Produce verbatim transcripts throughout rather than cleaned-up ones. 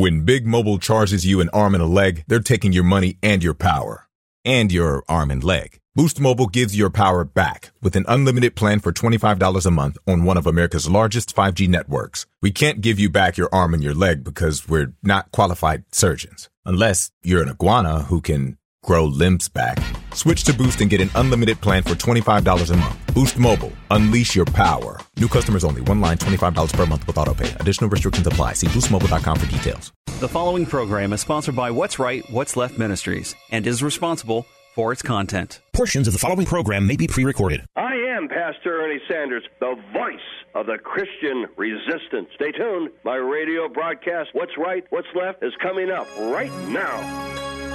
When Big Mobile charges you an arm and a leg, they're taking your money and your power. And your arm and leg. Boost Mobile gives your power back with an unlimited plan for twenty-five dollars a month on one of America's largest five G networks. We can't give you back your arm and your leg because we're not qualified surgeons. Unless you're an iguana who can grow limbs back. Switch to Boost and get an unlimited plan for twenty-five dollars a month. Boost Mobile. Unleash your power. New customers only. One line, twenty-five dollars per month with autopay. Additional restrictions apply. See boost mobile dot com for details. The following program is sponsored by What's Right, What's Left Ministries and is responsible for its content. Portions of the following program may be pre-recorded. I am Pastor Ernie Sanders, the voice of the Christian resistance. Stay tuned. My radio broadcast, What's Right, What's Left, is coming up right now.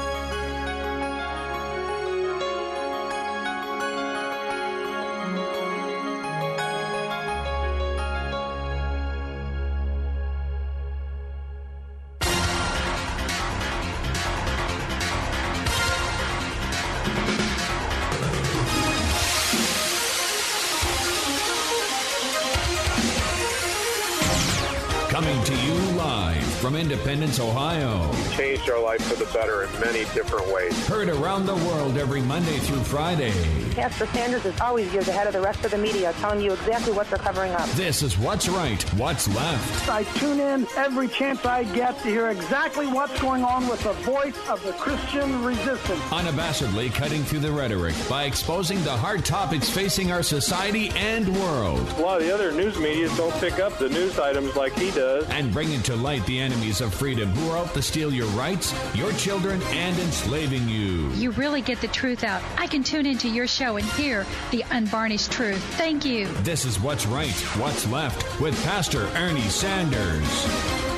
Coming to you live from Independence, Ohio. Changed our life for the better in many different ways. Heard around the world every Monday through Friday. Pastor Sanders is always years ahead of the rest of the media, telling you exactly what they're covering up. This is What's Right, What's Left. I tune in every chance I get to hear exactly what's going on with the voice of the Christian resistance. Unabashedly cutting through the rhetoric by exposing the hard topics facing our society and world. A lot of the other news media don't pick up the news items like he does. And bringing to light the enemies of freedom who are out to steal your rights, your children, and enslaving you. You really get the truth out. I can tune into your show and hear the unvarnished truth. Thank you. This is What's Right, What's Left with Pastor Ernie Sanders.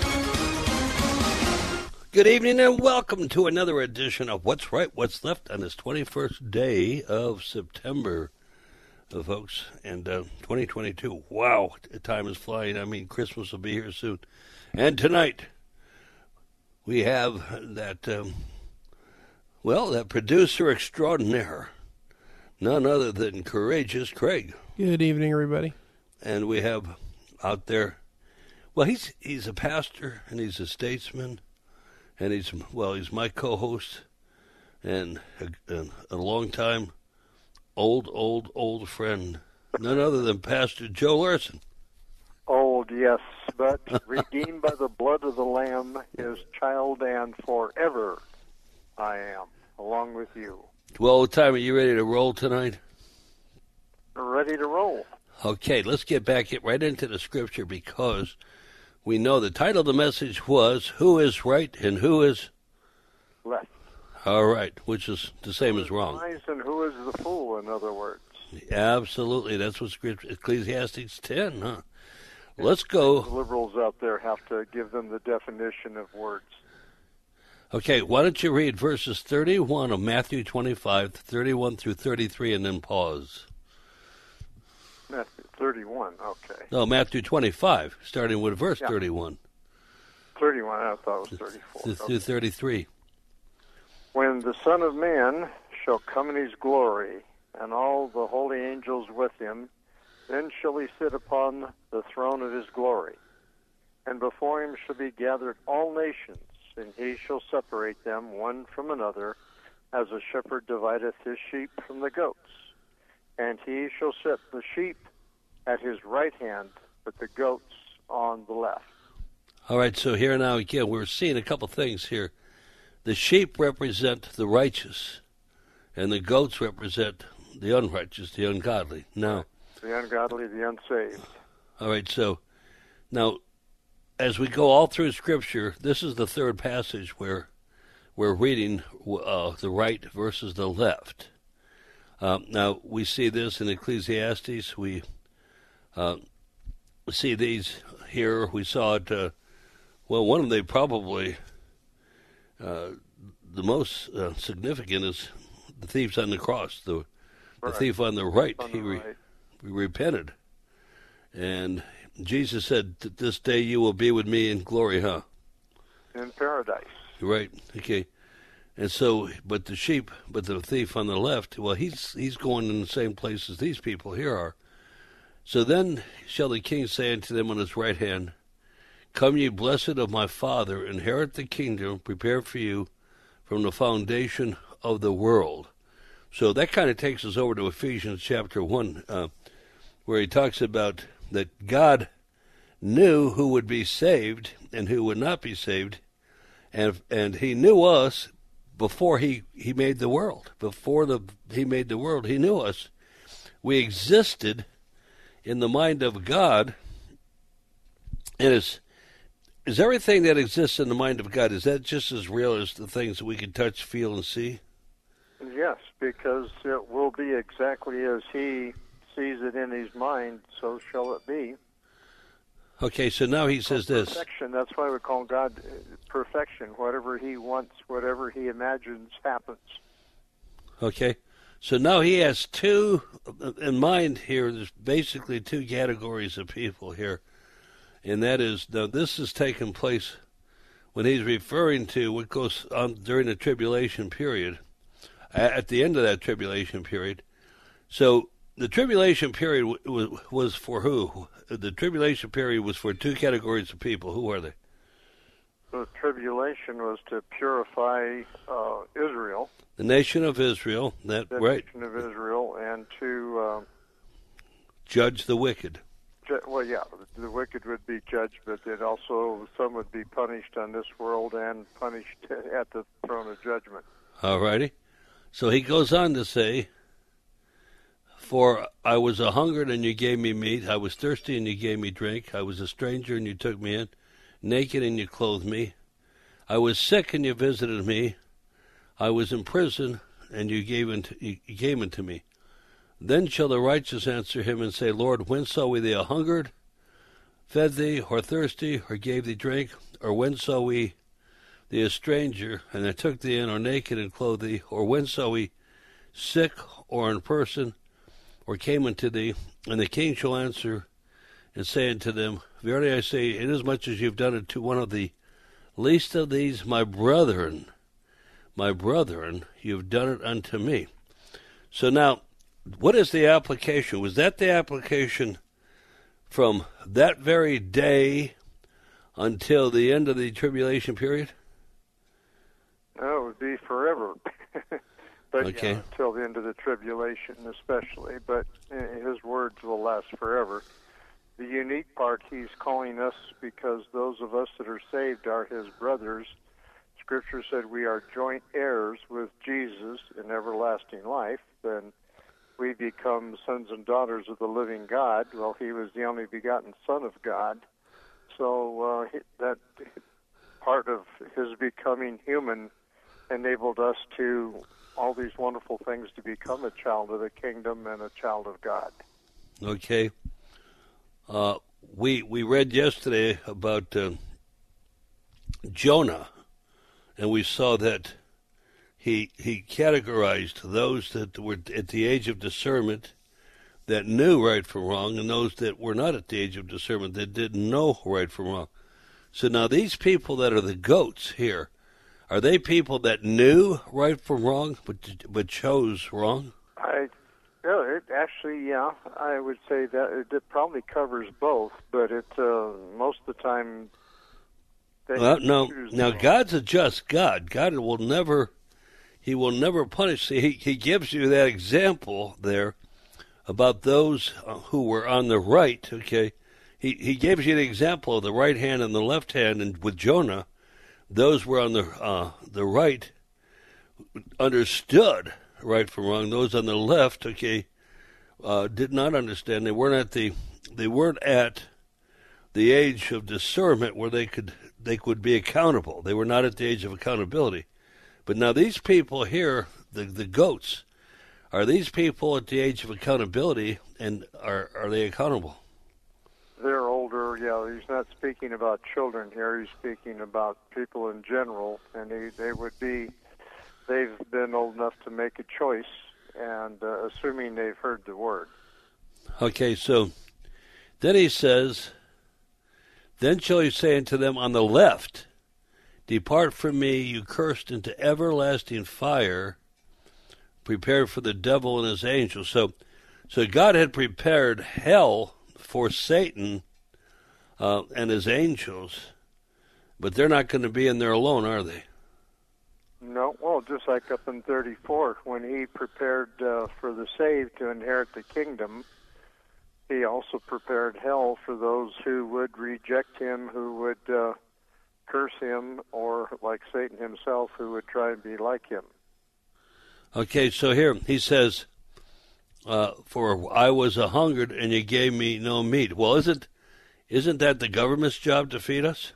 Good evening and welcome to another edition of What's Right, What's Left on this twenty-first day of September. Uh, folks, and uh, twenty twenty-two, wow, time is flying. I mean, Christmas will be here soon. And tonight, we have that, um, well, that producer extraordinaire, none other than Courageous Craig. Good evening, everybody. And we have out there, well, he's he's a pastor, and he's a statesman, and he's, well, he's my co-host, and a, a, a long time Old, old, old friend, none other than Pastor Joe Larson. Old, yes, but redeemed by the blood of the Lamb, his child, and forever I am, along with you. Well, time are you ready to roll tonight? Ready to roll. Okay, let's get back get right into the scripture because we know the title of the message was Who is Right and Who is Left. All right, which is the same as wrong. Wise and who is the fool, in other words. Absolutely, that's what Scripture, Ecclesiastes ten, huh? Let's go. The liberals out there have to give them the definition of words. Okay, why don't you read verses thirty-one of Matthew twenty-five, thirty-one through thirty-three, and then pause. Matthew thirty-one, okay. No, Matthew twenty-five, starting with verse yeah. thirty-one. thirty-one, I thought it was thirty-four. Through okay. thirty-three. When the Son of Man shall come in his glory, and all the holy angels with him, then shall he sit upon the throne of his glory. And before him shall be gathered all nations, and he shall separate them one from another, as a shepherd divideth his sheep from the goats. And he shall set the sheep at his right hand, but the goats on the left. All right, so here now again, we're seeing a couple things here. The sheep represent the righteous, and the goats represent the unrighteous, the ungodly. Now, the ungodly, the unsaved. All right, so now, as we go all through Scripture, this is the third passage where we're reading uh, the right versus the left. Uh, now, we see this in Ecclesiastes. We uh, see these here. We saw it, uh, well, one of them probably... Uh, the most uh, significant is the thief's on the cross. The, the thief on the right, on he, re, right. he repented. And Jesus said, this day you will be with me in glory, huh? In paradise. Right, okay. And so, but the sheep, but the thief on the left, well, he's he's going in the same place as these people here are. So then shall the king say unto them on his right hand, Come ye blessed of my Father, inherit the kingdom prepared for you from the foundation of the world. So that kind of takes us over to Ephesians chapter one, uh, where he talks about that God knew who would be saved and who would not be saved, and and he knew us before he, he made the world. Before the he made the world, he knew us. We existed in the mind of God, and is is everything that exists in the mind of God, is that just as real as the things that we can touch, feel, and see? Yes, because it will be exactly as he sees it in his mind, so shall it be. Okay, so now he says this. Perfection, that's why we call God perfection. Whatever he wants, whatever he imagines happens. Okay, so now he has two, in mind here, there's basically two categories of people here. And that is, now this has taken place when he's referring to what goes on during the tribulation period, at the end of that tribulation period. So the tribulation period w- was for who? The tribulation period was for two categories of people. Who are they? The tribulation was to purify uh, Israel. The nation of Israel, that the right. The nation of Israel, and to uh, judge the wicked. Ju- well, yeah, the wicked would be judged, but it also some would be punished on this world and punished at the throne of judgment. All righty. So he goes on to say, for I was a hungered and you gave me meat, I was thirsty and you gave me drink, I was a stranger and you took me in, naked and you clothed me, I was sick and you visited me, I was in prison and you gave into, you gave unto me. Then shall the righteous answer him and say, Lord, when saw we thee a hungered, fed thee, or thirsty, or gave thee drink? Or when saw we thee a stranger, and I took thee in, or naked, and clothed thee? Or when saw we sick, or in person, or came unto thee? And the king shall answer and say unto them, Verily I say, inasmuch as you've done it to one of the least of these, my brethren, my brethren, you've done it unto me. So now, what is the application? Was that the application from that very day until the end of the tribulation period? No, it would be forever. but okay. Yeah, until the end of the tribulation especially. But his words will last forever. The unique part, he's calling us, because those of us that are saved are his brothers. Scripture said we are joint heirs with Jesus in everlasting life. Then we become sons and daughters of the living God. Well, he was the only begotten Son of God. So uh, that part of his becoming human enabled us to all these wonderful things to become a child of the kingdom and a child of God. Okay. Uh, we we read yesterday about uh, Jonah, and we saw that He he categorized those that were at the age of discernment that knew right from wrong, and those that were not at the age of discernment that didn't know right from wrong. So now these people that are the goats here, are they people that knew right from wrong but but chose wrong? I, yeah, it actually, yeah, I would say that it, it probably covers both, but it uh, most of the time. They Well, no, now wrong. God's a just God. God will never. He will never punish. He, he gives you that example there about those who were on the right, okay? He he gives you the example of the right hand and the left hand, and with Jonah, those were on the uh, the right understood right from wrong. Those on the left, okay, uh, did not understand. They weren't at the they weren't at the age of discernment where they could they could be accountable. They were not at the age of accountability. But now these people here, the the goats, are these people at the age of accountability, and are are they accountable? They're older, yeah. He's not speaking about children here. He's speaking about people in general, and he, they would be, they've been old enough to make a choice, and uh, assuming they've heard the word. Okay, so then he says, then shall he say unto them on the left, Depart from me, you cursed, into everlasting fire, prepared for the devil and his angels. So, so God had prepared hell for Satan uh, and his angels, but they're not going to be in there alone, are they? No, well, just like up in thirty-four, when he prepared uh, for the saved to inherit the kingdom, he also prepared hell for those who would reject him, who would uh, curse him, or like Satan himself, who would try and be like him. Okay, so here he says, uh, "For I was a hungered, and you gave me no meat." Well, isn't isn't that the government's job to feed us?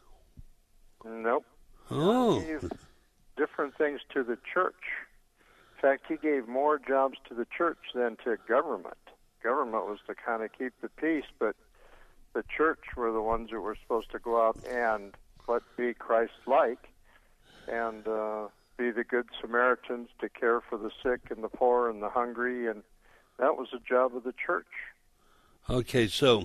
Nope. Oh. He gave different things to the church. In fact, he gave more jobs to the church than to government. Government was to kind of keep the peace, but the church were the ones that were supposed to go out and what be Christ-like and uh, be the good Samaritans to care for the sick and the poor and the hungry, and that was the job of the church. Okay, so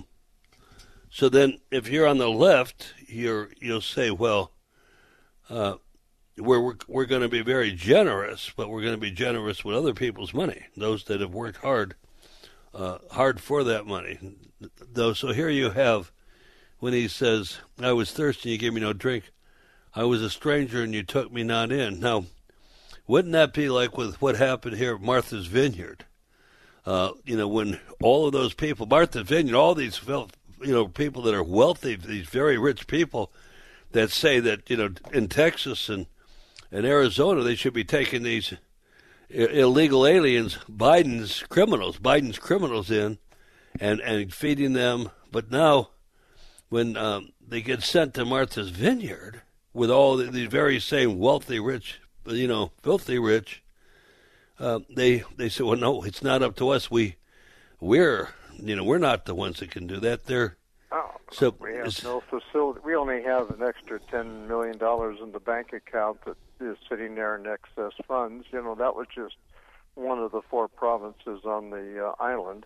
so then if you're on the left, you're you'll say, well, uh, we're we're, we're going to be very generous, but we're going to be generous with other people's money, those that have worked hard. Uh, hard for that money. Though, so here you have, when he says, I was thirsty, you gave me no drink. I was a stranger, and you took me not in. Now, wouldn't that be like with what happened here at Martha's Vineyard? Uh, you know, when all of those people, Martha's Vineyard, all these, you know, people that are wealthy, these very rich people that say that, you know, in Texas and, and Arizona, they should be taking these illegal aliens, Biden's criminals, Biden's criminals in, and, and feeding them. But now, when um, they get sent to Martha's Vineyard with all the, these very same wealthy, rich, you know, filthy rich, uh, they they say, well, no, it's not up to us. We we're you know we're not the ones that can do that. They're oh, so we have no facility. We only have an extra ten million dollars in the bank account that is sitting there in excess funds. You know, that was just one of the four provinces on the uh, island.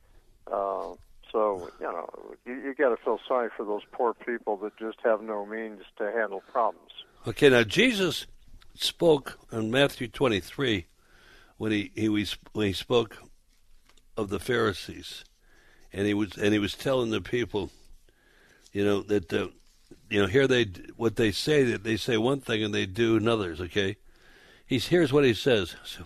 Uh, so, you know, you, you got to feel sorry for those poor people that just have no means to handle problems. Okay, now Jesus spoke in Matthew twenty-three when he, he was when he spoke of the Pharisees, and he was and he was telling the people, you know, that uh, you know here they what they say that they say one thing and they do another's. Okay, he's here's what he says. So,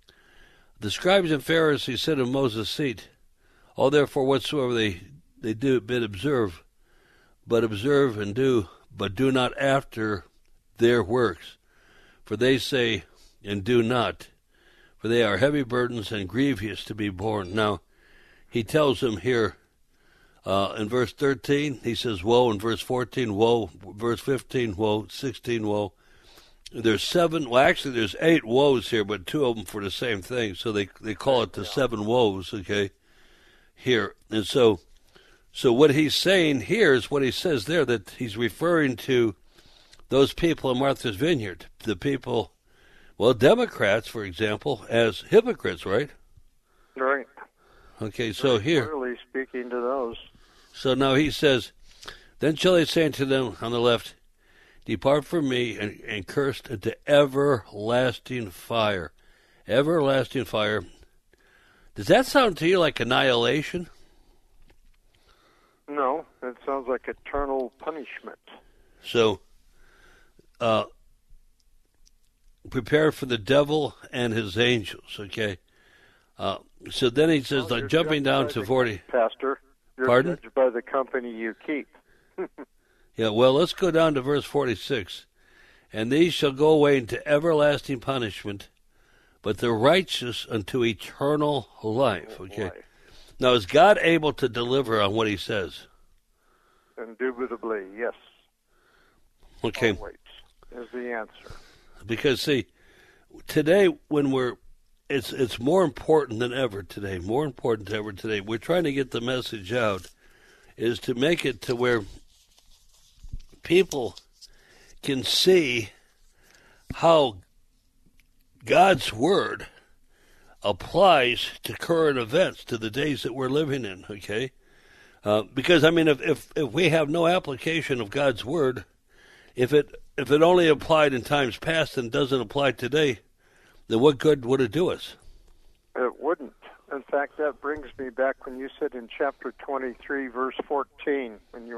the scribes and Pharisees sit in Moses' seat. All therefore whatsoever they they do bid observe, but observe and do, but do not after their works, for they say and do not, for they are heavy burdens and grievous to be borne. Now, he tells them here uh, in verse thirteen, he says, woe. In verse fourteen, woe. Verse fifteen, woe. sixteen, woe. There's seven, well, actually there's eight woes here, but two of them for the same thing, so they they call it the seven woes, okay, here. And so, so what he's saying here is what he says there, that he's referring to those people in Martha's Vineyard, the people, well, Democrats, for example, as hypocrites, right? Right. Okay, so here. Clearly speaking to those. So now he says, then shall they say unto them on the left, depart from me, and, and cursed into everlasting fire. Everlasting fire. Does that sound to you like annihilation? No, it sounds like eternal punishment. So, uh, prepare for the devil and his angels, okay? Uh, so then he says, well, like, jumping down to forty. Pastor, you're Pardon? judged by the company you keep. Yeah, well, let's go down to verse forty-six. And these shall go away into everlasting punishment, but the righteous unto eternal life. Okay. Life. Now, is God able to deliver on what he says? Indubitably, yes. Okay. Always is the answer. Because, see, today when we're, it's it's more important than ever today, more important than ever today. We're trying to get the message out, is to make it to where people can see how God's Word applies to current events, to the days that we're living in, okay? Uh, because, I mean, if, if if we have no application of God's Word, if it if it only applied in times past and doesn't apply today, then what good would it do us? It wouldn't. In fact, that brings me back when you said in chapter twenty-three, verse fourteen, when you were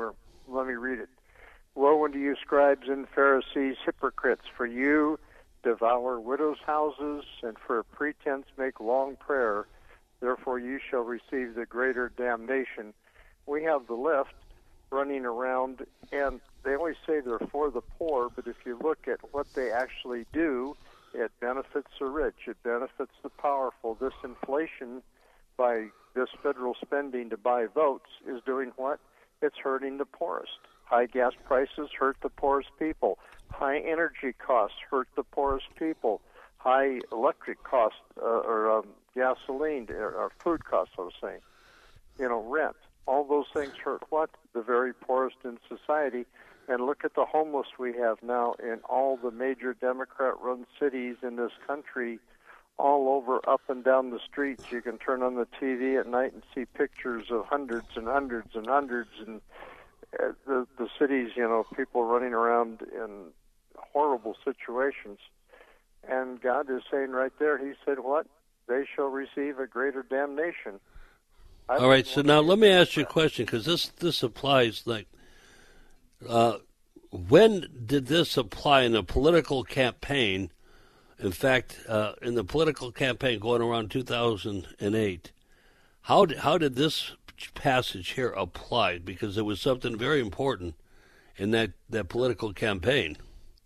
let me read it. Woe unto you, scribes and Pharisees, hypocrites, for you devour widows' houses, and for a pretense make long prayer. Therefore you shall receive the greater damnation. We have the left running around, and they always say they're for the poor, but if you look at what they actually do, it benefits the rich, it benefits the powerful. This inflation by this federal spending to buy votes is doing what? It's hurting the poorest. High gas prices hurt the poorest people. High energy costs hurt the poorest people. High electric costs, uh, or um, gasoline, or, or food costs, I was saying. You know, rent. All those things hurt what? The very poorest in society. And look at the homeless we have now in all the major Democrat-run cities in this country, all over, up and down the streets. You can turn on the T V at night and see pictures of hundreds and hundreds and hundreds, and uh, the, the cities, you know, people running around in horrible situations. And God is saying right there, he said, what? They shall receive a greater damnation. I All right, so now let me ask you a question, because this, this applies, like, uh, when did this apply in a political campaign? In fact, uh, in the political campaign going around two thousand eight, how did, how did this passage here apply? Because it was something very important in that, that political campaign.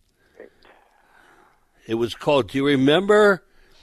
It was called, do you remember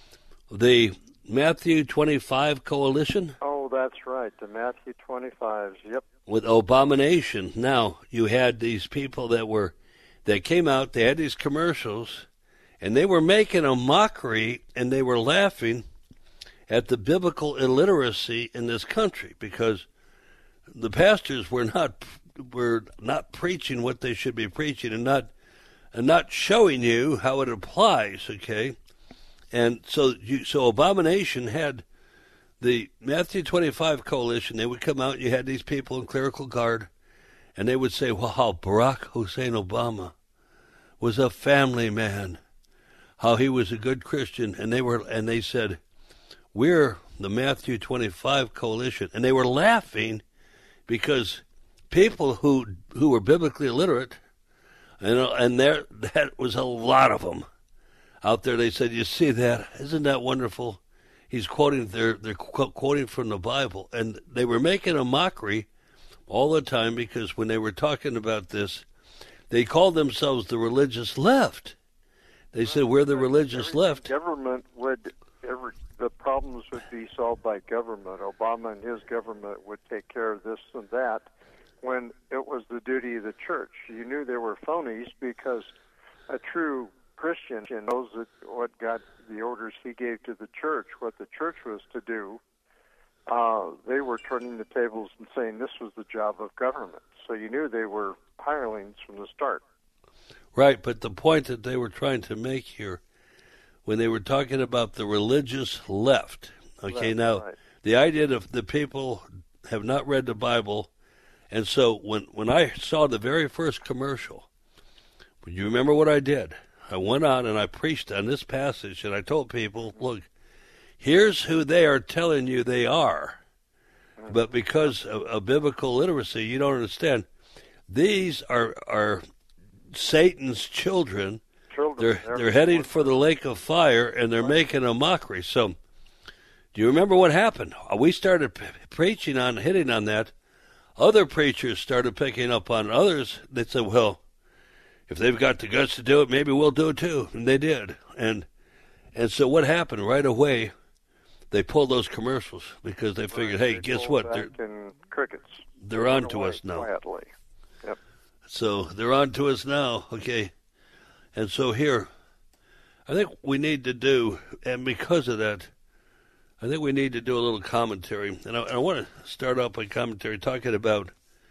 the Matthew twenty-five coalition? Oh, that's right, the Matthew twenty-fives, yep. With abomination. Now, you had these people that were, that came out, they had these commercials, and they were making a mockery, and they were laughing at the biblical illiteracy in this country, because the pastors were not were not preaching what they should be preaching, and not and not showing you how it applies, okay? And so you, so abomination had the Matthew twenty-five coalition. They would come out, and you had these people in clerical guard, and they would say, wow, Barack Hussein Obama was a family man, how he was a good Christian. And they were, and they said, we're the Matthew twenty-five coalition. And they were laughing because people who who were biblically illiterate, you know, and there that was a lot of them out there. They said, you see that? Isn't that wonderful? He's quoting, they're, they're quoting from the Bible. And they were making a mockery all the time, because when they were talking about this, they called themselves the religious left. They said, we're the religious Everything left. Government would, every, the problems would be solved by government. Obama and his government would take care of this and that, when it was the duty of the church. You knew they were phonies, because a true Christian knows that what God, the orders he gave to the church, what the church was to do, uh, they were turning the tables and saying this was the job of government. So you knew they were hirelings from the start. Right, but the point that they were trying to make here, when they were talking about the religious left, okay, Left, now, right. the idea that the people have not read the Bible, and so when, when I saw the very first commercial, you remember what I did? I went out and I preached on this passage, and I told people, look, here's who they are telling you they are. But because of, of biblical literacy, you don't understand. These are are Satan's children. Children. They're They're they're heading for the lake of fire, and they're making a mockery. So, do you remember what happened? We started p- preaching on, hitting on that. Other preachers started picking up on others. They said, well, if they've got the guts to do it, maybe we'll do it too. And they did. And and so what happened right away? They pulled those commercials because they figured, Right. hey, They guess pulled what? They're back in crickets. they're on to us now. Quietly. Yep. So they're on to us now, okay? And so here, I think we need to do, and because of that, I think we need to do a little commentary. And I, I want to start off by commentary talking about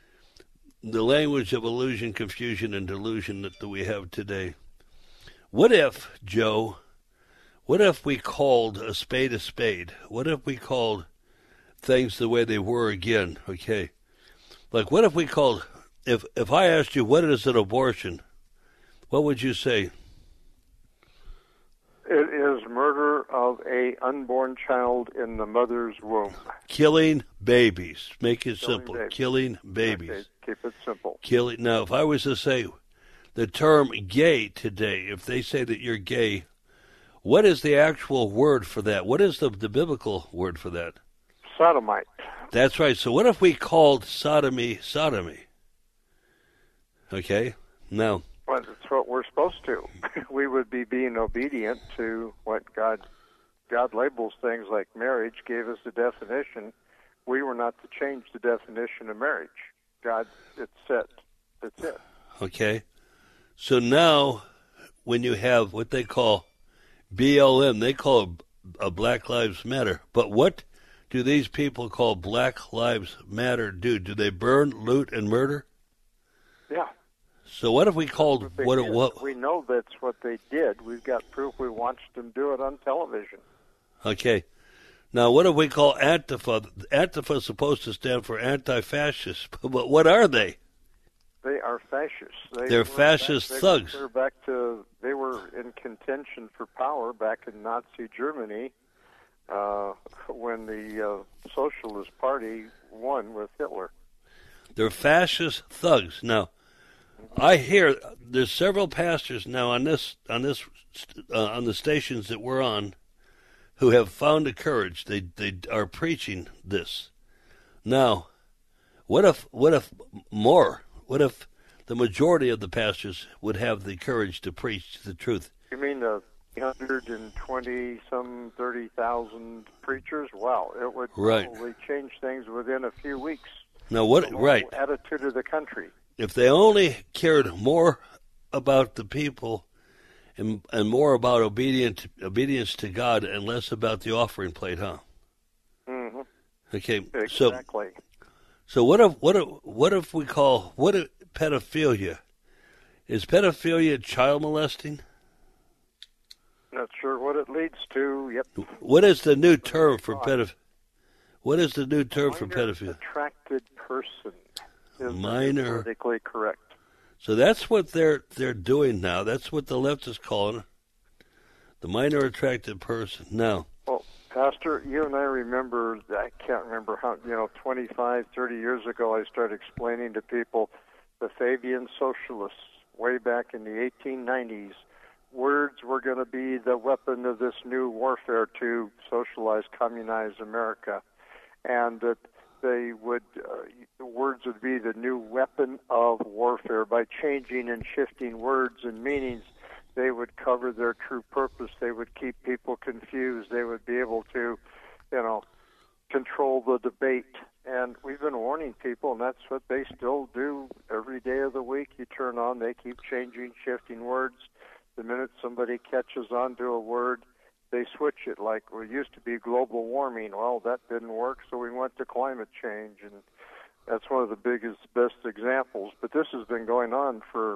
the language of illusion, confusion, and delusion that, that we have today. What if, Joe, what if we called a spade a spade? What if we called things the way they were again, okay? Like, what if we called, if if I asked you, what is an abortion, what would you say? It is murder of a unborn child in the mother's womb. Killing babies. Make it Killing simple. babies. Killing babies. Okay, keep it simple. Killing. Now, if I was to say the term gay today, if they say that you're gay, what is the actual word for that? What is the, the biblical word for that? Sodomite. That's right. So what if we called sodomy sodomy? Okay. Now. Well, that's what we're supposed to. We would be being obedient to what God God labels things like marriage, gave us the definition. We were not to change the definition of marriage. God, it's set. That's it. Okay. So now, when you have what they call B L M, they call it a Black Lives Matter. But what do these people call Black Lives Matter do? Do they burn, loot, and murder? Yeah. So what if we called what, what it what? We know that's what they did. We've got proof. We watched them do it on television. Okay. Now, what if we call Antifa? Antifa is supposed to stand for anti-fascist, but what are they? They are fascists. They They're were fascist back, thugs. They were back to they were in contention for power back in Nazi Germany uh, when the uh, Socialist Party won with Hitler. They're fascist thugs. Now, I hear there's several pastors now on this on this uh, on the stations that we're on who have found the courage. They they are preaching this. Now, what if what if more? What if the majority of the pastors would have the courage to preach the truth? You mean the one hundred twenty some thirty thousand preachers? Wow, it would right. probably change things within a few weeks. Now what? The right. Attitude of the country. If they only cared more about the people and and more about obedient obedience to God and less about the offering plate, huh? Mm-hmm. Okay. Exactly. So, so what if what if what if we call what if pedophilia? Is pedophilia child molesting? Not sure what it leads to. Yep. What is the new term for pedophilia? What is the new term for pedophilia? Attracted person. Is Minor. Politically correct. So that's what they're they're doing now. That's what the left is calling it. The minor attracted person. Now. Well, Pastor, you and I remember, I can't remember how, you know, twenty-five, thirty years ago, I started explaining to people the Fabian socialists way back in the eighteen nineties. Words were going to be the weapon of this new warfare to socialize, communize America. And that they would, uh, the words would be the new weapon of warfare. By changing and shifting words and meanings, they would cover their true purpose. They would keep people confused. They would be able to, you know, control the debate. And we've been warning people, and that's what they still do every day of the week. You turn on, they keep changing, shifting words. The minute somebody catches on to a word, they switch it. Like, well, it used to be global warming. Well, that didn't work, so we went to climate change. And that's one of the biggest, best examples. But this has been going on for,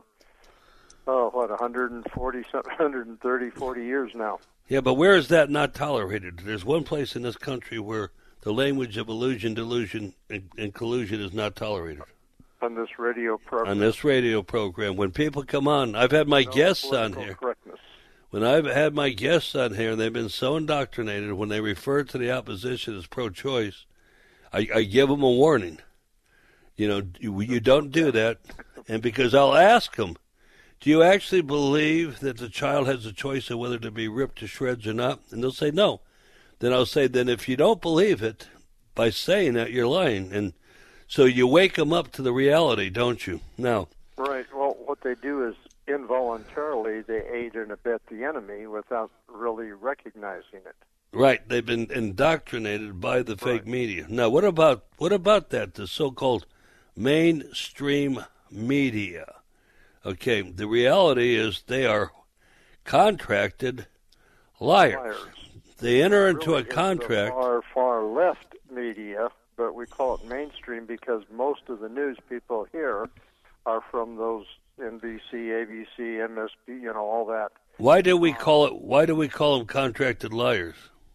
oh, what, one hundred forty, one hundred thirty, forty years now. Yeah, but where is that not tolerated? There's one place in this country where the language of illusion, delusion, and, and collusion is not tolerated. On this radio program. On this radio program. When people come on, I've had my no guests on here. Correctness. When I've had my guests on here, and they've been so indoctrinated, when they refer to the opposition as pro-choice, I, I give them a warning. You know, you, you don't do that. And because I'll ask them, do you actually believe that the child has a choice of whether to be ripped to shreds or not? And they'll say no. Then I'll say, then if you don't believe it, by saying that, you're lying. And so you wake them up to the reality, don't you? Now. Right. Well, what they do is involuntarily they aid and abet the enemy without really recognizing it. Right. They've been indoctrinated by the fake right. media. Now, what about what about that? The so-called mainstream media. Okay. The reality is they are contracted liars. liars. They enter really into a contract. Far, far left media, but we call it mainstream because most of the news people here are from those N B C, A B C, M S P, you know, all that. Why do we call it? Why do we call them contracted liars?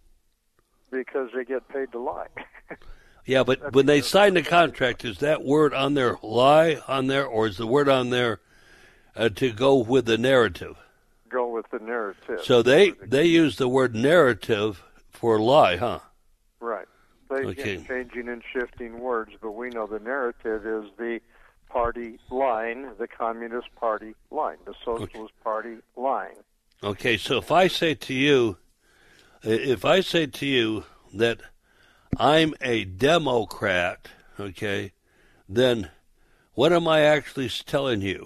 Because they get paid to lie. Yeah, but when they sign the contract, is that word on there lie on there, or is the word on there uh, to go with the narrative? Go with with the narrative. So they, they use the word narrative for lie, huh? Right. They Okay. get changing and shifting words, but we know the narrative is the party line, the Communist Party line, the Socialist Okay. Party line. Okay, so if I say to you, if I say to you that I'm a Democrat, okay, then what am I actually telling you?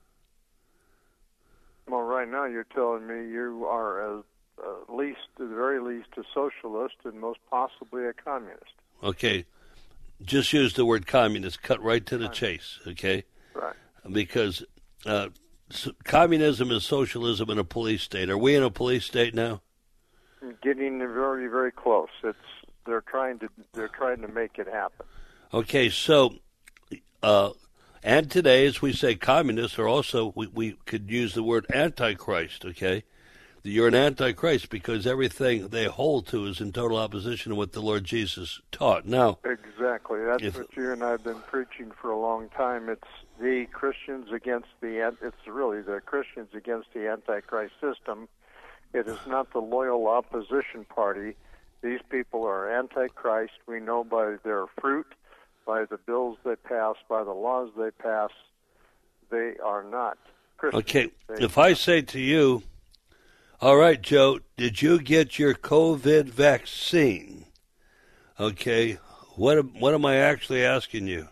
Well, right now you're telling me you are, at uh, least, at the very least, a socialist and most possibly a communist. Okay, just use the word communist, cut right to the chase, okay? Right. Because uh, so communism is socialism in a police state. Are we in a police state now? Getting very, very close. It's they're trying to they're trying to make it happen. Okay, so, uh, and today, as we say, communists are also, we, we could use the word antichrist, okay? You're an antichrist because everything they hold to is in total opposition to what the Lord Jesus taught. Now, exactly. That's if, what you and I have been preaching for a long time. It's the Christians against the, it's really the Christians against the Antichrist system. It is not the loyal opposition party. These people are Antichrist. We know by their fruit, by the bills they pass, by the laws they pass. They are not Christians. Okay, they, if I say to you, all right, Joe, did you get your COVID vaccine? Okay, what what am I actually asking you?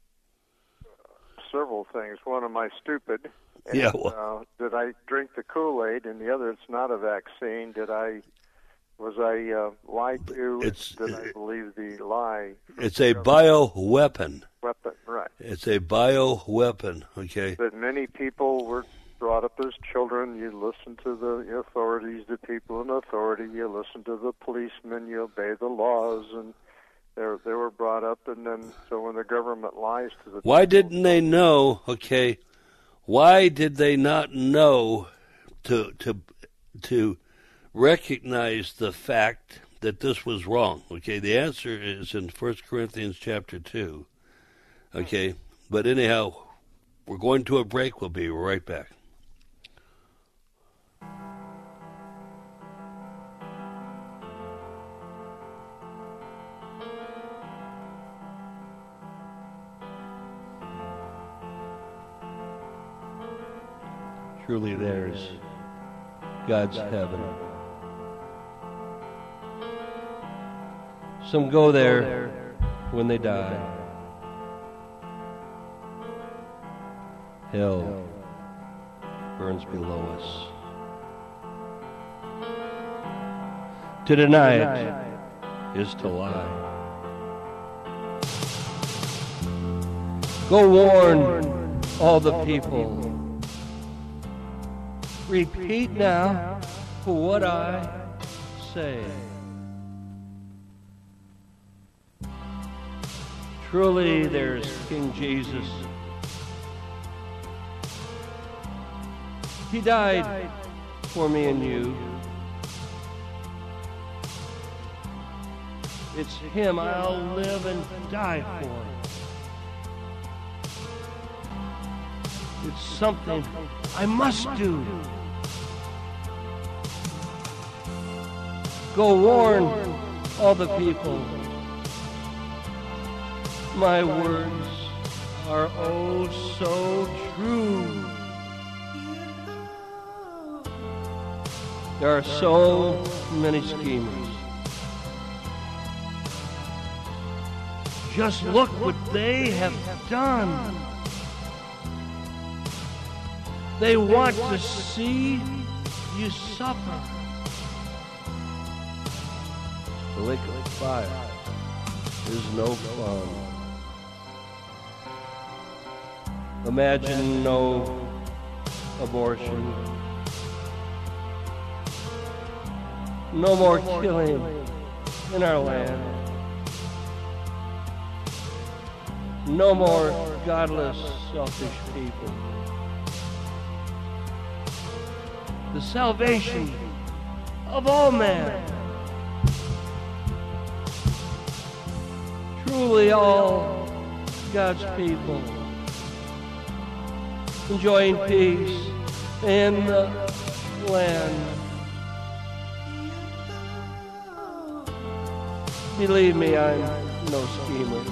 Several things. One, am I stupid? And, yeah. Well, uh, did I drink the Kool-Aid? And the other, it's not a vaccine. Did I? Was I uh, lied to? It's, did I believe the lie? It's a bioweapon. Weapon, right? It's a bioweapon. Okay. That many people were brought up as children. You listen to the authorities, the people in authority. You listen to the policemen. You obey the laws, and they they were brought up. And then, so when the government lies to the why people, didn't they know? Okay, why did they not know to to to recognize the fact that this was wrong? Okay, the answer is in First Corinthians chapter two. Okay, but anyhow, we're going to a break. We'll be right back. Truly there's God's heaven. Some go there when they die. Hell burns below us. To deny it is to lie. Go warn all the people. Repeat now what I say. Truly there's King Jesus. He died for me and you. It's Him I'll live and die for. It's something I must do. Go warn all the people. My words are oh so true. There are so many schemers. Just look what they have done. They want to see you suffer. The lake of fire is no fun. Imagine no abortion. No more killing in our land. No more godless, selfish people. The salvation of all men. Truly all God's people enjoying peace in the land. Believe me, I'm no schemer.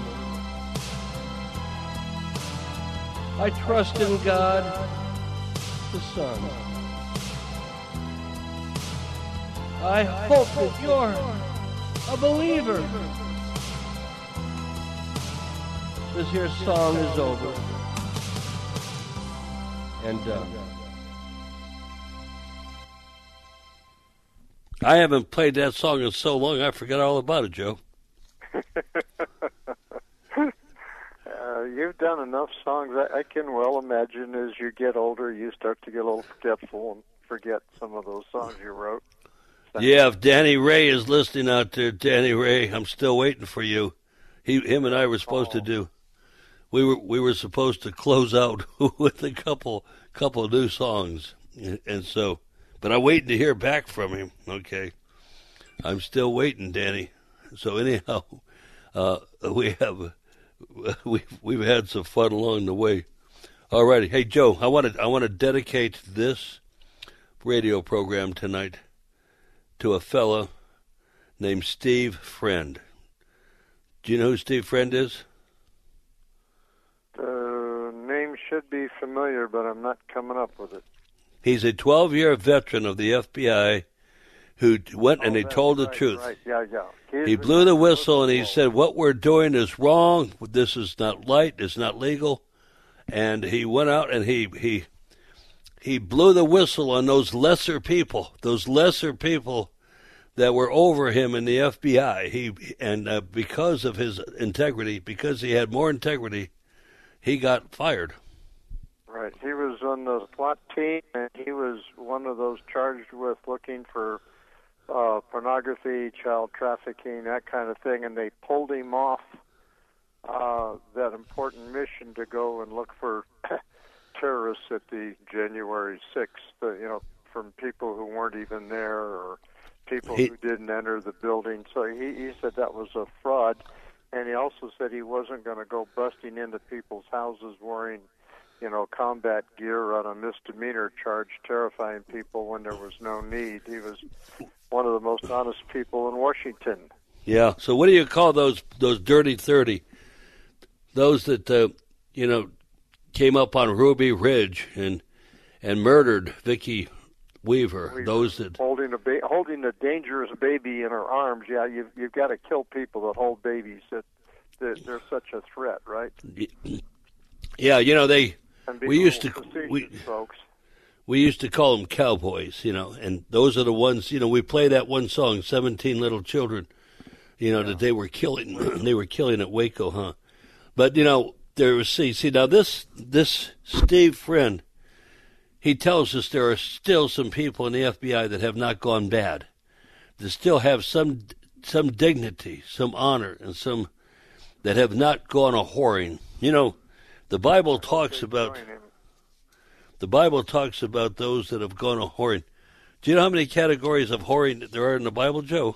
I trust in God, the Son. I hope that you're a believer. This here song is over and done. I haven't played that song in so long, I forgot all about it, Joe. uh, you've done enough songs. I, I can well imagine as you get older, you start to get a little forgetful and forget some of those songs you wrote. So. Yeah, if Danny Ray is listening out there, Danny Ray, I'm still waiting for you. He, him and I were supposed oh. to do. We were we were supposed to close out with a couple couple new songs, and so. But I'm waiting to hear back from him. Okay, I'm still waiting, Danny. So anyhow, uh, we have we we've had some fun along the way. All righty, hey Joe, I want to I want to dedicate this radio program tonight to a fella named Steve Friend. Do you know who Steve Friend is? The name should be familiar, but I'm not coming up with it. He's a twelve-year veteran of the F B I who went oh, and he told right, the truth. Right. Yeah, yeah. He's he blew the whistle and he said, what we're doing is wrong. This is not light. It's not legal. And he went out and he he he blew the whistle on those lesser people, those lesser people that were over him in the F B I. He and uh, because of his integrity, because he had more integrity, he got fired. Right. He was on the SWAT team, and he was one of those charged with looking for uh, pornography, child trafficking, that kind of thing, and they pulled him off uh, that important mission to go and look for terrorists at the January sixth, uh, you know, from people who weren't even there or people he, who didn't enter the building. So he, he said that was a fraud, and he also said he wasn't going to go busting into people's houses wearing, you know, combat gear on a misdemeanor charge, terrifying people when there was no need. He was one of the most honest people in Washington. Yeah. So what do you call those those dirty thirty? Those that uh, you know came up on Ruby Ridge and and murdered Vicki Weaver. Weaver. Those that holding a ba- holding a dangerous baby in her arms. Yeah, you've you've got to kill people that hold babies. That, that they're such a threat, right? Yeah, you know they. We used to we, folks. we used to call them cowboys, you know, and those are the ones, you know, we play that one song, seventeen Little Children, you know, yeah. that they were killing, they were killing at Waco, huh? But, you know, there was, see, see, now this, this Steve Friend, he tells us there are still some people in the F B I that have not gone bad, that still have some, some dignity, some honor, and some that have not gone a whoring, you know. The Bible talks about the Bible talks about those that have gone a whoring. Do you know how many categories of whoring there are in the Bible, Joe?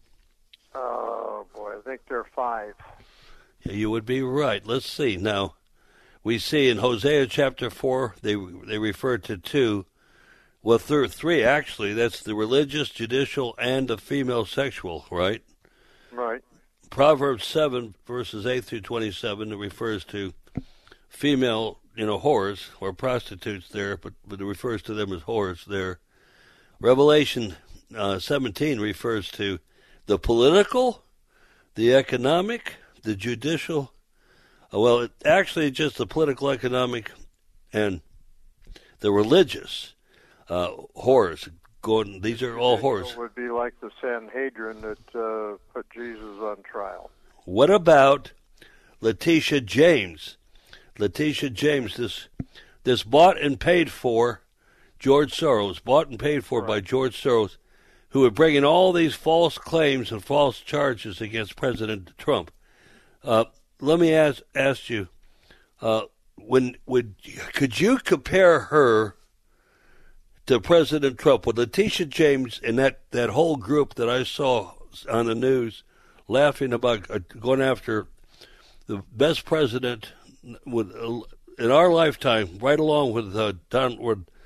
Oh boy, I think there are five. Yeah, you would be right. Let's see. Now, we see in Hosea chapter four they they refer to two, well, th- three actually. That's the religious, judicial, and the female sexual. Right. Right. Proverbs seven verses eight through twenty-seven. It refers to female, you know, whores or prostitutes there, but, but it refers to them as whores there. Revelation uh, seventeen refers to the political, the economic, the judicial. Uh, well, it, actually, just the political, economic, and the religious uh, whores. Going, these are all whores. It would be like the Sanhedrin that uh, put Jesus on trial. What about Letitia James? Letitia James, this this bought and paid for George Soros, bought and paid for right. by George Soros, who are bringing all these false claims and false charges against President Trump. Uh, let me ask ask you, uh, when would could you compare her to President Trump with Letitia James and that, that whole group that I saw on the news laughing about uh, going after the best president with uh, in our lifetime, right along with uh, Don, with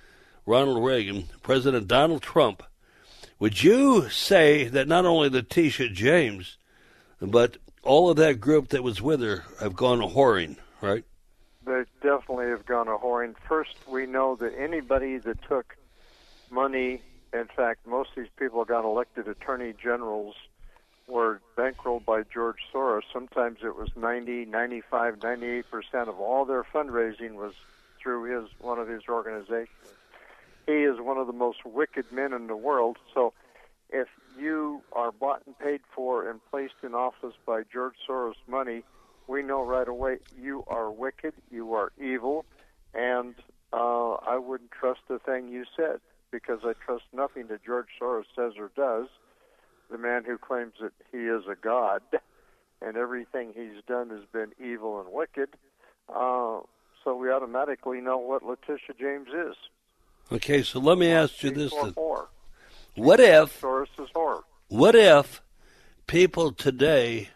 Ronald Reagan, President Donald Trump, would you say that not only Letitia James, but all of that group that was with her have gone a-whoring, right? They definitely have gone a-whoring. First, we know that anybody that took money, in fact, most of these people got elected attorney generals, were bankrolled by George Soros. Sometimes it was ninety, ninety-five, ninety-eight percent of all their fundraising was through his one of his organizations. He is one of the most wicked men in the world. So if you are bought and paid for and placed in office by George Soros' money, we know right away you are wicked, you are evil, and uh, I wouldn't trust a thing you said, because I trust nothing that George Soros says or does, the man who claims that he is a god, and everything he's done has been evil and wicked. Uh, so we automatically know what Letitia James is. Okay, so let me ask you this. Then. What if, Soros's whore. what if people today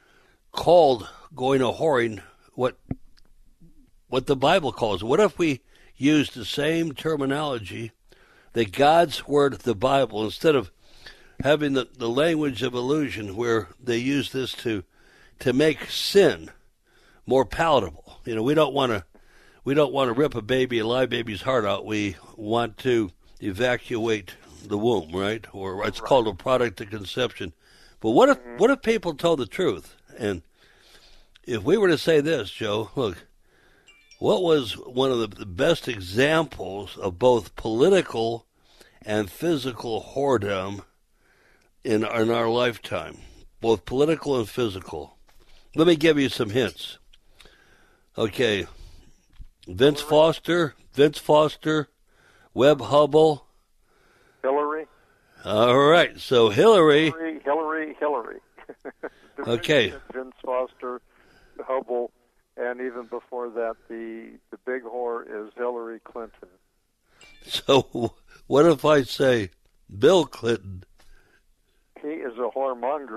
called going a-whoring what what the Bible calls? What if we used the same terminology that God's Word, the Bible, instead of having the, the language of illusion where they use this to to make sin more palatable? You know, we don't want to we don't want to rip a baby, a live baby's heart out. We want to evacuate the womb, right? Or it's right. called a product of conception. But what if mm-hmm. what if people told the truth? And if we were to say this, Joe, look, what was one of the, the best examples of both political and physical whoredom in, in our lifetime? Both political and physical. Let me give you some hints. Okay, Vince Foster, Vince Foster, Webb Hubbell. Hillary. All right, so Hillary. Hillary, Hillary, Hillary. Okay. Vince Foster, Hubbell, and even before that, the the big whore is Hillary Clinton. So what if I say Bill Clinton? He is a whoremonger.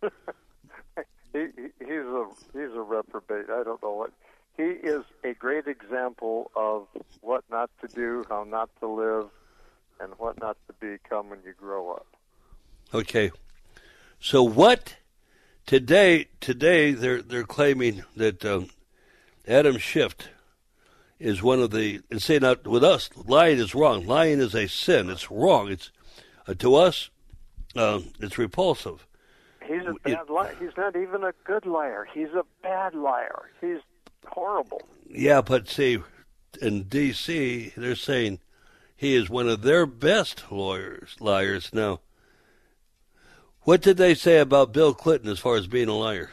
he, he he's a he's a reprobate. I don't know what. He is a great example of what not to do, how not to live, and what not to become when you grow up. Okay. So what today? Today they're they're claiming that um, Adam Schiff is one of the, and say not with us, lying is wrong. Lying is a sin. It's wrong. It's uh, to us, uh, it's repulsive. He's a bad liar. He's not even a good liar. He's a bad liar. He's horrible. Yeah, but see, in D C, they're saying he is one of their best lawyers, liars. Now, what did they say about Bill Clinton as far as being a liar?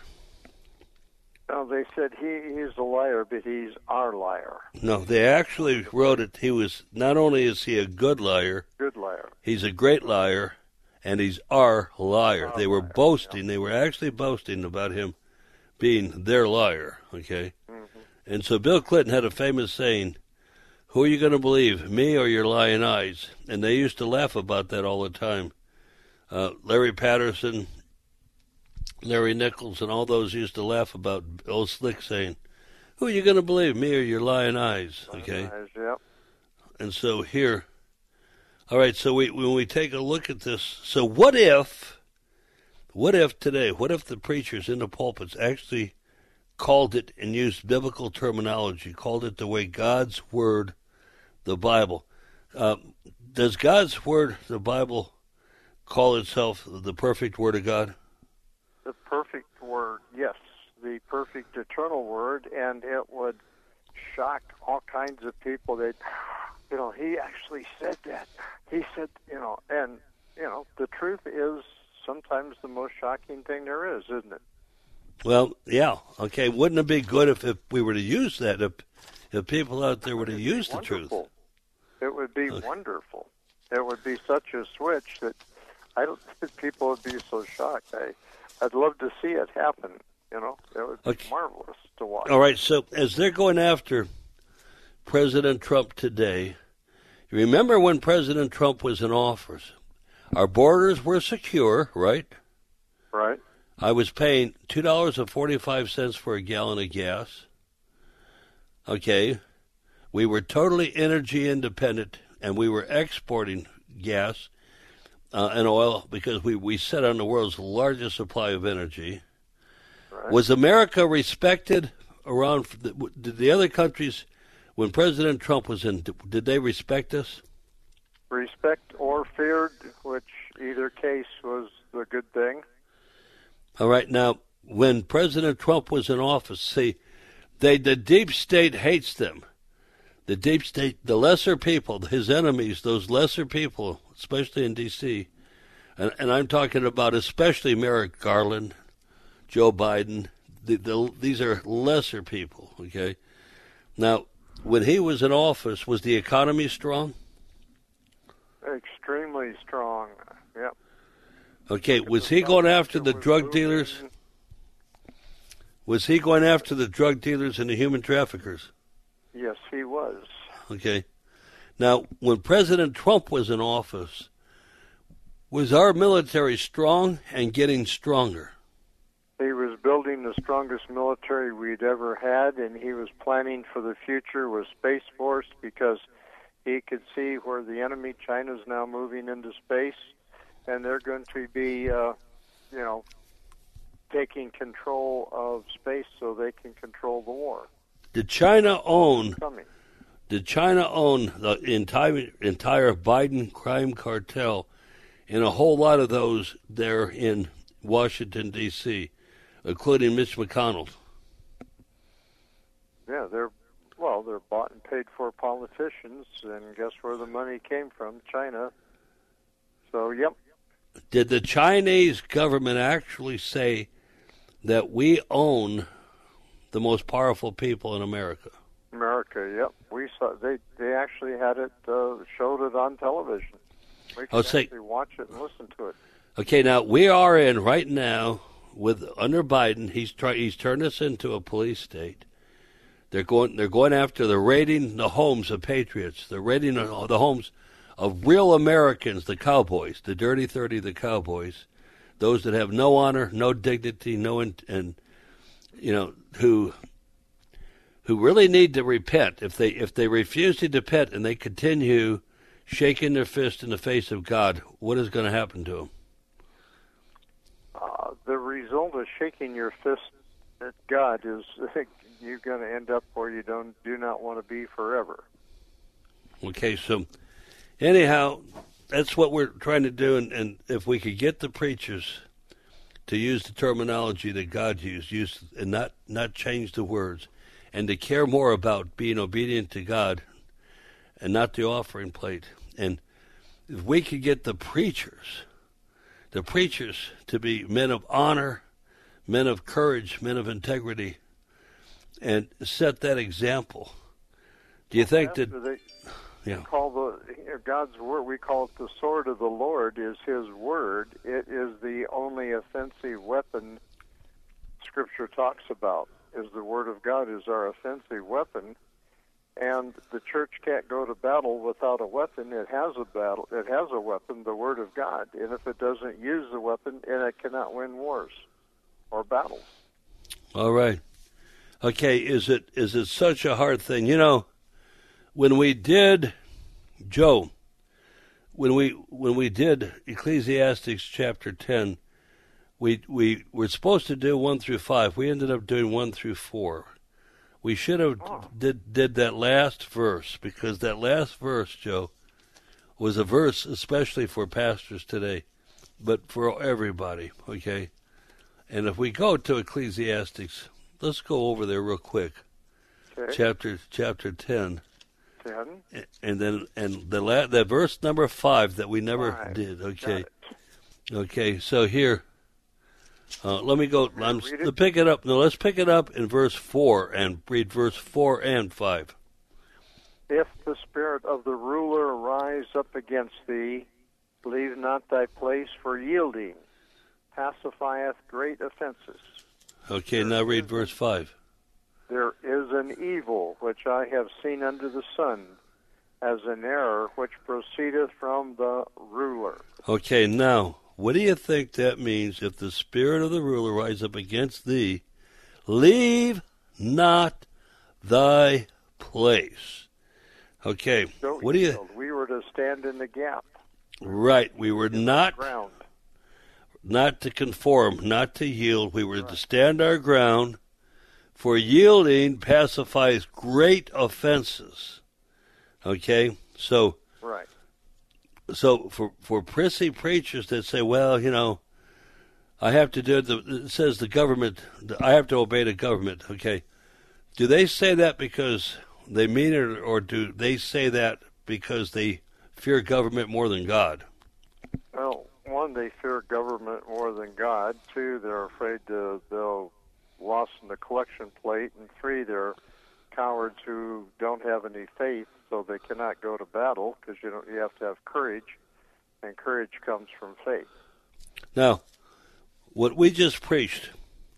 No, they said he, he's a liar, but he's our liar. No, they actually wrote it. He was, not only is he a good liar, good liar, he's a great liar, and he's our liar. Our they were liar, boasting. yeah. They were actually boasting about him being their liar, okay? Mm-hmm. And so Bill Clinton had a famous saying, who are you going to believe, me or your lying eyes? And they used to laugh about that all the time. Uh, Larry Patterson, Larry Nichols, and all those used to laugh about old Slick saying, who are you going to believe, me or your lying eyes? Okay. Lying eyes, yep. And so here, all right, so we, when we take a look at this, so what if, what if today, what if the preachers in the pulpits actually called it and used biblical terminology, called it the way God's Word, the Bible. Uh, does God's Word, the Bible, call itself the perfect Word of God? The perfect Word, yes. The perfect eternal Word, and it would shock all kinds of people that, you know, he actually said that. He said, you know, and, you know, the truth is sometimes the most shocking thing there is, isn't it? Well, yeah, okay. Wouldn't it be good if, if we were to use that, if if people out there were to use the truth? It would be okay. wonderful. It would be such a switch that I don't think people would be so shocked. I, I'd love to see it happen, you know. It would be okay. marvelous to watch. All right, so as they're going after President Trump today, you remember when President Trump was in office, our borders were secure, right? Right. I was paying two dollars and forty-five cents for a gallon of gas. Okay. We were totally energy independent and we were exporting gas uh, and oil because we, we set on the world's largest supply of energy. Right. Was America respected around? Did the other countries, when President Trump was in, did they respect us? Respect or feared, which either case was the good thing. All right. Now, when President Trump was in office, see, they the deep state hates them. The deep state, the lesser people, his enemies, those lesser people, especially in D C, and, and I'm talking about especially Merrick Garland, Joe Biden. The, the, these are lesser people, okay? Now, when he was in office, was the economy strong? Extremely strong, yep. Okay, was he going after the drug dealers? Was he going after the drug dealers and the human traffickers? Yes, he was. Okay. Now, when President Trump was in office, was our military strong and getting stronger? He was building the strongest military we'd ever had, and he was planning for the future with Space Force because he could see where the enemy, China's now moving into space, and they're going to be, uh, you know, taking control of space so they can control the war. Did China own? Did China own the entire entire Biden crime cartel, and a whole lot of those there in Washington D C, including Mitch McConnell? Yeah, they're well, they're bought and paid for politicians, and guess where the money came from? China. So, yep. Did the Chinese government actually say that we own the most powerful people in America? America, yep. We saw they they actually had it uh, showed it on television. We can say, actually watch it and listen to it. Okay, now we are in right now with under Biden. He's try, he's turned us into a police state. They're going they're going after the raiding the homes of patriots. They're raiding the homes of real Americans, the cowboys, the dirty thirty, the cowboys, those that have no honor, no dignity, no in, and you know who. who really need to repent. If they if they refuse to repent and they continue shaking their fist in the face of God, what is going to happen to them? Uh, the result of shaking your fist at God is you're going to end up where you don't do not want to be forever. Okay, so anyhow, that's what we're trying to do, and, and if we could get the preachers to use the terminology that God used, use and not, not change the words, and to care more about being obedient to God and not the offering plate. And if we could get the preachers, the preachers to be men of honor, men of courage, men of integrity, and set that example. Do you well, think that... They yeah. call the God's word, we call it the sword of the Lord, is His word. It is the only offensive weapon Scripture talks about. Is the Word of God is our offensive weapon, and the church can't go to battle without a weapon. It has a battle. It has a weapon, the Word of God, and if it doesn't use the weapon, then it cannot win wars or battles. All right. Okay. Is it is it such a hard thing? You know, when we did, Joe, when we when we did Ecclesiastes chapter ten. We we were supposed to do one through five. We ended up doing one through four. We should have oh. did did that last verse, because that last verse, Joe, was a verse especially for pastors today, but for everybody. Okay, and if we go to Ecclesiastes, let's go over there real quick. Okay. Chapter chapter ten. Ten. And then and the la- that verse number five that we never five. did. Okay. Okay. So here. Uh, let me go. I'm, let's pick it up. No, let's pick it up in verse four and read verse four and five. If the spirit of the ruler rise up against thee, leave not thy place, for yielding pacifieth great offenses. Okay, now read verse five. There is an evil which I have seen under the sun, as an error which proceedeth from the ruler. Okay, now. What do you think that means? If the spirit of the ruler rise up against thee, leave not thy place. Okay, Don't what do you... yield. We were were to stand in the gap. Right. We were not ground. not to conform, not to yield. We were right. to stand our ground, for yielding pacifies great offenses. Okay? So, right. So for, for prissy preachers that say, well, you know, I have to do it, it says the government, I have to obey the government, okay? Do they say that because they mean it, or do they say that because they fear government more than God? Well, one, they fear government more than God. Two, they're afraid to, they'll lost in the collection plate. And three, they're cowards who don't have any faith, so they cannot go to battle because you don't. You have to have courage, and courage comes from faith. Now, what we just preached,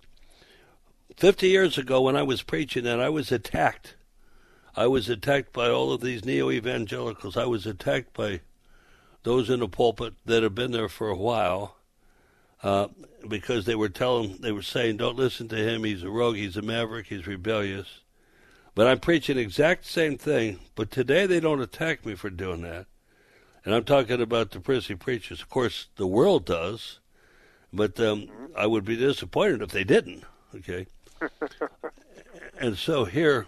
fifty years ago when I was preaching that, I was attacked. I was attacked by all of these neo-evangelicals. I was attacked by those in the pulpit that have been there for a while uh, because they were telling, they were saying, don't listen to him, he's a rogue, he's a maverick, he's rebellious. But I'm preaching the exact same thing, but today they don't attack me for doing that. And I'm talking about the prissy preachers. Of course, the world does, but um, I would be disappointed if they didn't, okay? And so here,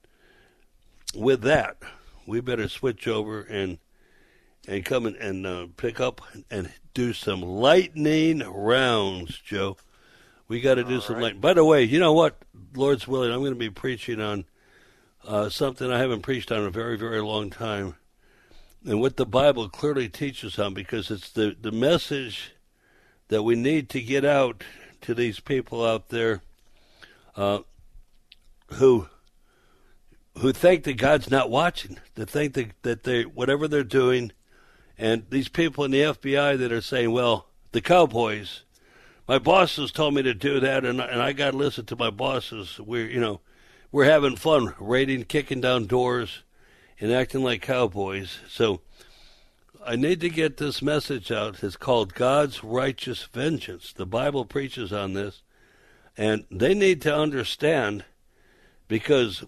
with that, we better switch over and and come and, and uh, pick up and do some lightning rounds, Joe. We got to do All some right. lightning. By the way, you know what? Lord's willing, I'm going to be preaching on uh, something I haven't preached on in a very, very long time, and what the Bible clearly teaches on, because it's the, the message that we need to get out to these people out there uh, who who think that God's not watching, that think that, that they whatever they're doing, and these people in the F B I that are saying, well, the cowboys, my bosses told me to do that, and, and I got to listen to my bosses. We're, you know, we're having fun, raiding, kicking down doors, and acting like cowboys. So I need to get this message out. It's called God's Righteous Vengeance. The Bible preaches on this, and they need to understand, because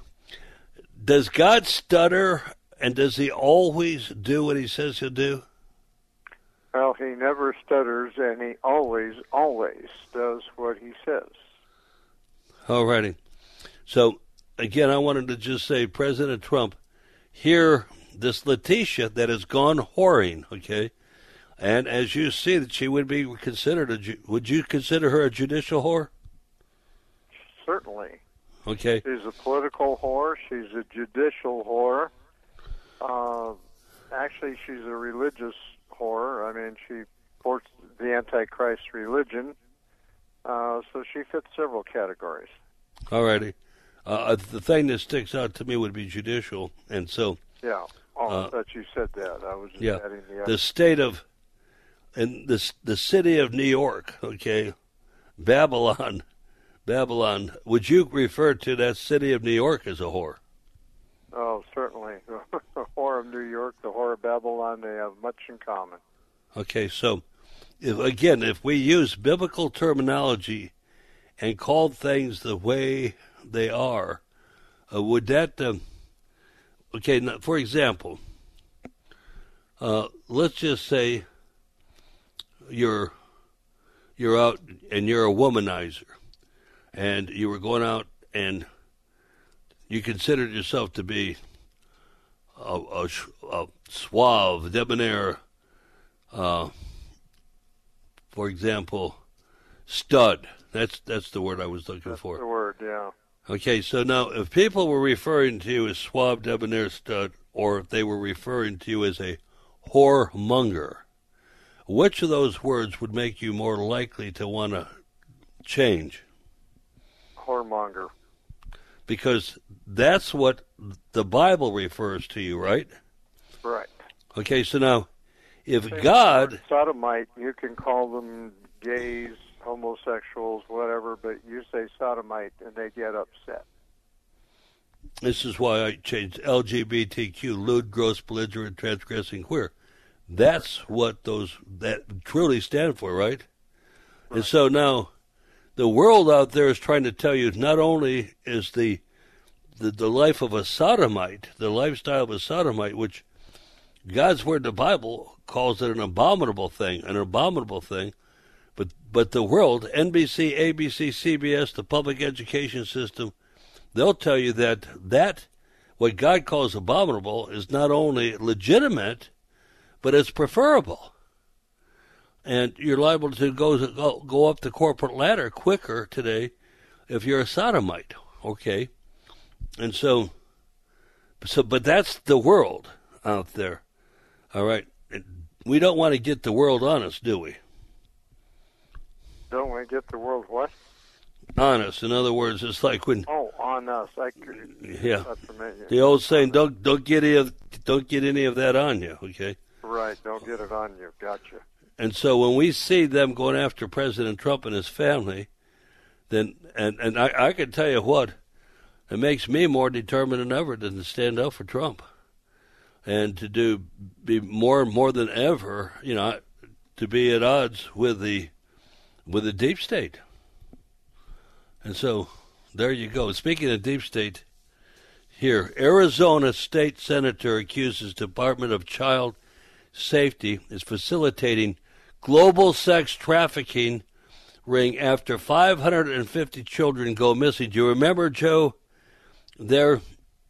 does God stutter, and does he always do what he says he'll do? Well, he never stutters, and he always, always does what he says. All righty. So, again, I wanted to just say, President Trump, here, this Letitia that has gone whoring, okay, and as you see that she would be considered, a, would you consider her a judicial whore? Certainly. Okay. She's a political whore. She's a judicial whore. Uh, actually, she's a religious whore. I mean, she supports the Antichrist religion. Uh, so she fits several categories. All righty. Uh, the thing that sticks out to me would be judicial, and so... Yeah. Oh, uh, I thought you said that. I was just yeah, adding the... The state of... And the, the city of New York, okay, Babylon... Babylon, would you refer to that city of New York as a whore? Oh, certainly. The whore of New York, the whore of Babylon, they have much in common. Okay, so, if, again, if we use biblical terminology and call things the way they are, uh, would that, um, okay, now, for example, uh, let's just say you're you're out and you're a womanizer. And you were going out and you considered yourself to be a, a, a suave, debonair, uh, for example, stud. That's that's the word I was looking that's for. the word, yeah. Okay, so now if people were referring to you as suave, debonair, stud, or if they were referring to you as a whoremonger, which of those words would make you more likely to want to change? Whoremonger. Because that's what the Bible refers to you, right? Right. Okay, so now, if Same God... Sodomite, you can call them gays, homosexuals, whatever, but you say sodomite and they get upset. This is why I changed L G B T Q, lewd, gross, belligerent, transgressing, queer. That's what those that truly stand for, right? right? And so now... The world out there is trying to tell you not only is the, the the life of a sodomite, the lifestyle of a sodomite, which God's word, the Bible, calls it an abominable thing, an abominable thing. But but the world, N B C, A B C, C B S, the public education system, they'll tell you that that what God calls abominable is not only legitimate, but it's preferable. And you're liable to go go, go up the corporate ladder quicker today if you're a sodomite, okay? And so, so, but that's the world out there, all right? We don't want to get the world on us, do we? Don't we get the world what? On us. In other words, it's like when. Oh, on us. I yeah. The old saying, "Don't don't get any of don't get any of that on you." Okay. Right. Don't get it on you. Gotcha. And so when we see them going after President Trump and his family, then and and I, I can tell you what, it makes me more determined than ever to stand up for Trump, and to do be more more than ever, you know, to be at odds with the with the deep state. And so there you go. Speaking of deep state, here, Arizona state senator accuses Department of Child Safety is facilitating global sex trafficking ring after five hundred fifty children go missing. Do you remember, Joe, there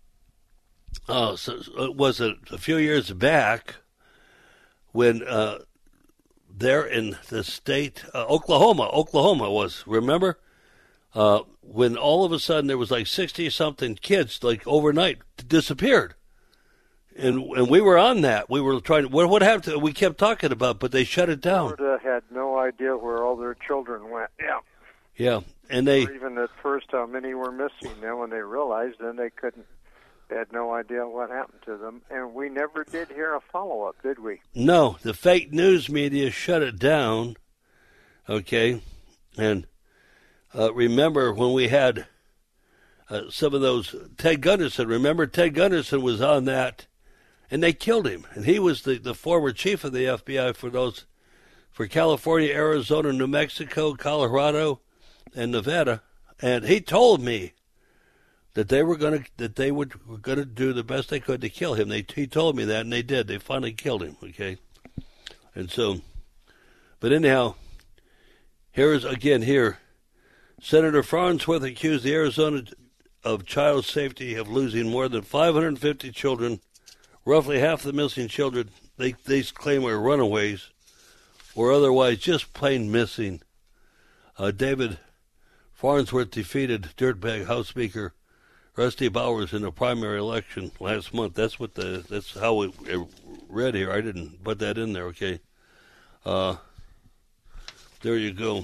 uh, so it was a, a few years back when uh, there in the state, uh, Oklahoma, Oklahoma was, remember? Uh, when all of a sudden there was like sixty-something kids, like overnight, disappeared. And and we were on that. We were trying to, what, what happened to, we kept talking about, but they shut it down. Florida had no idea where all their children went. Yeah. Yeah, and they... Or even at first how many were missing. Then when they realized, then they couldn't, they had no idea what happened to them. And we never did hear a follow-up, did we? No, the fake news media shut it down, okay? And uh, remember when we had uh, some of those, Ted Gunderson, remember Ted Gunderson was on that, and they killed him. And he was the, the former chief of the F B I for those, for California, Arizona, New Mexico, Colorado, and Nevada. And he told me that they were going to, that they would, were going to do the best they could to kill him. They, he told me that, and they did. They finally killed him, okay? And so, but anyhow, here's, again, here, Senator Farnsworth accused the Arizona of child safety of losing more than five hundred fifty children. Roughly half the missing children they, they claim are runaways or otherwise just plain missing. Uh, David Farnsworth defeated dirtbag House Speaker Rusty Bowers in the primary election last month. That's what the that's how it, it read here. I didn't put that in there. Okay, uh, there you go.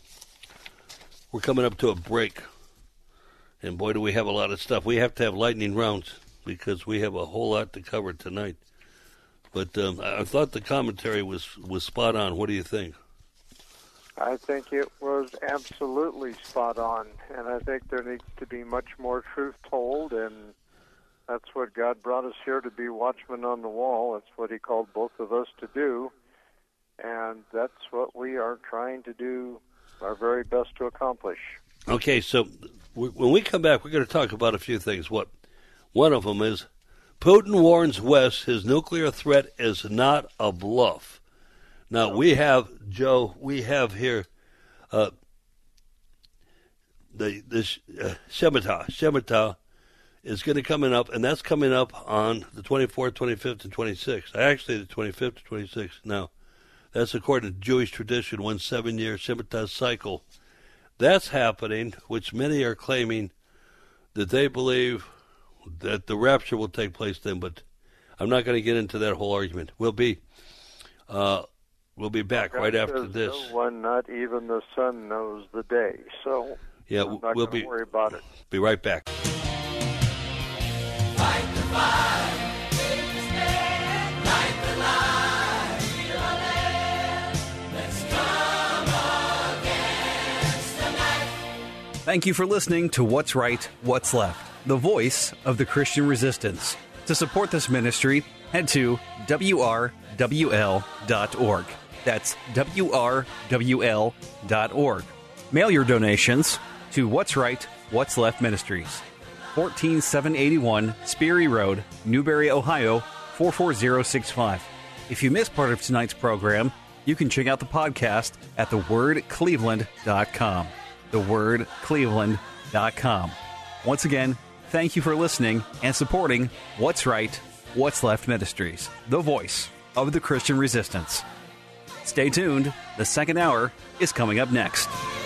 We're coming up to a break, and boy, do we have a lot of stuff. We have to have lightning rounds because we have a whole lot to cover tonight. But um, I thought the commentary was, was spot on. What do you think? I think it was absolutely spot on, and I think there needs to be much more truth told, and that's what God brought us here to be watchmen on the wall. That's what he called both of us to do, and that's what we are trying to do our very best to accomplish. Okay, so we, when we come back, we're going to talk about a few things. What one of them is Putin warns West his nuclear threat is not a bluff. Now, we have, Joe, we have here uh, the this uh, Shemitah. Shemitah is going to coming up, and that's coming up on the twenty-fourth, twenty-fifth, and twenty-sixth. Actually, the twenty-fifth to twenty-sixth. Now, that's according to Jewish tradition, one seven-year Shemitah cycle. That's happening, which many are claiming that they believe that the rapture will take place then, but I'm not going to get into that whole argument. We'll be uh, we'll be back God right after says this. No one, not even the sun, knows the day. So yeah, I'm not we'll going to be worry about it. Be right back. Fight the fight, take the stand, light the light, feel the land. Let's come against the night. Thank you for listening to What's Right, What's Left, the voice of the Christian resistance. To support this ministry, head to W R W L dot org. That's W R W L dot org. Mail your donations to What's Right, What's Left Ministries, one four seven eight one Sperry Road, Newberry, Ohio, four four zero six five. If you missed part of tonight's program, you can check out the podcast at the word cleveland dot com. the word cleveland dot com. Once again, thank you for listening and supporting What's Right, What's Left Ministries, the voice of the Christian resistance. Stay tuned. The second hour is coming up next.